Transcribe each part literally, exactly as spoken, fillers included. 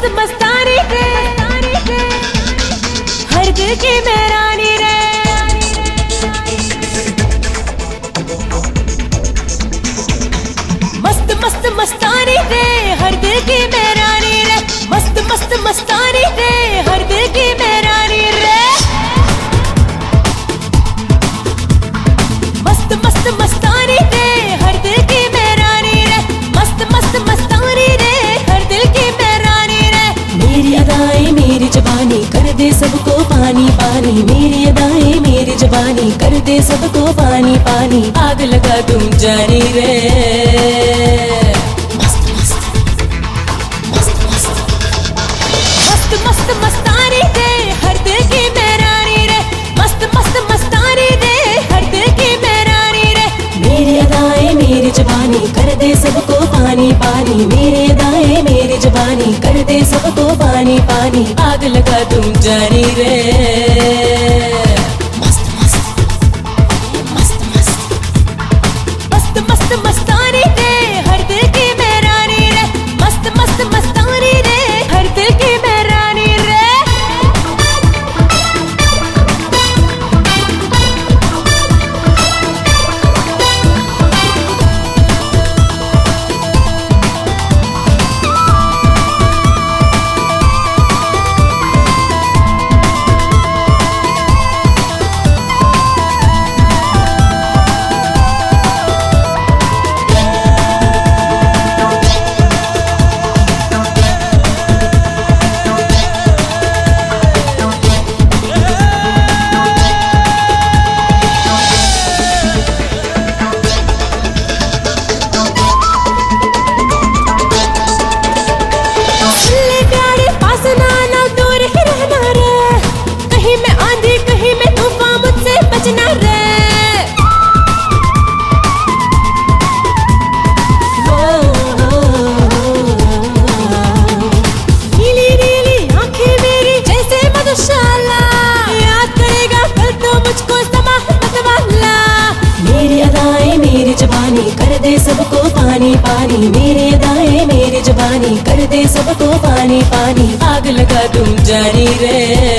मस्तानी रे, हर दिल की मेहरानी रे। मस्त मस्त मस्तानी रे, हर दिल की मेहरानी रे। मस्त मस्त मस्तानी रे, हर दिल की मेहरानी रे। मस्त मस्त मस्तानी रे, हर दिल की मेहरानी रे। मस्त मस्त मस्तानी रे, हर दिल की मेहरानी रे। मेरी अदाएं मेरी जबानी कर दे सबको पानी पानी। मेरी अदाएं मेरी जबानी कर दे सबको पानी पानी। आग लगा तुम जानी रे। मस्त मस्त मस्तानी रे, हर दिल की मेहरानी रे। मस्त मस्त मस्तानी रे, हर दिल की मेहरानी रे। मेरी अदाएं मेरी जबानी कर दे सबको पानी पानी। मेरी अदाएं मेरी जबानी कर दे सबको पानी पानी। आग लगा तुम जानी रे। मस्त मस्त मस्त मस्त मस्त मस्तानी रे, हर दिल की मेहरानी रे। मस्त मस्त मस्तानी रे, हर दिल की मेहरानी रे। कर दे सबको पानी पानी। मेरे अदाएं मेरी जबानी कर दे सबको पानी पानी। आग लगा तुम जानी रे।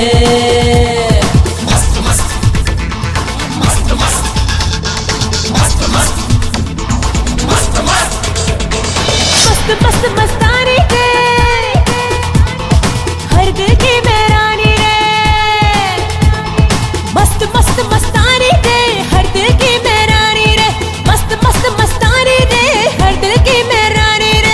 मस्त मस्त मस्त मस्त मस्त मस्त मस्त मस्त मस्त मस्तानी रे, हर दिल की मेहरानी रे। मस्त मस्त मस्तानी रे, हर दिल की मेहरानी रे। मस्त मस्त मस्तानी रे, हर दिल की मेहरानी रे।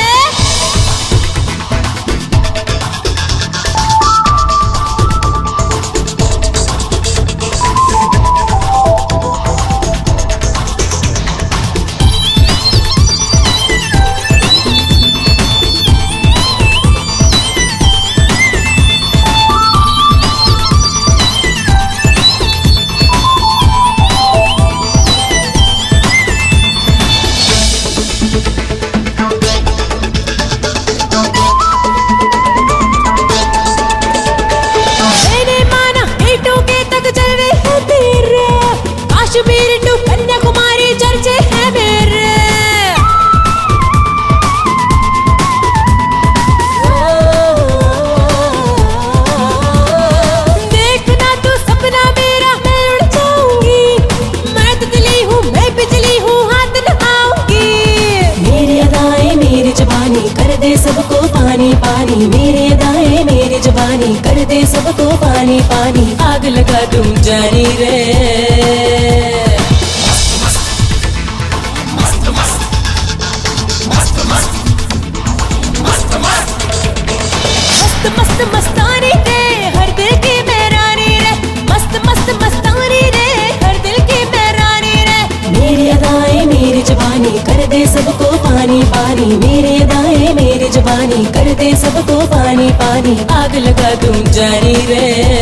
कश्मीर टू कन्याकुमारी चर्चे हैं मेरे। देखना तो सपना मेरा, मैं उड़ जाऊंगी। मैं तितली हूँ, मैं बिजली हूँ, हाथ लगाऊंगी। मेरी अदाएं मेरी जबानी कर दे सबको पानी पानी। मेरी अदाएं मेरी जबानी कर दे सबको पानी पानी। आग लगा तुम जानी रे। मस्त मस्तानी रे, हर दिल की मेहरानी रे। मस्त मस्त मस्तानी रे, हर दिल की मेहरानी रे। मेरी अदाएं मेरी जबानी कर दे सबको पानी पानी। मेरी अदाएं मेरी जबानी कर दे सबको पानी पानी। आग लगा तुम जानी रे।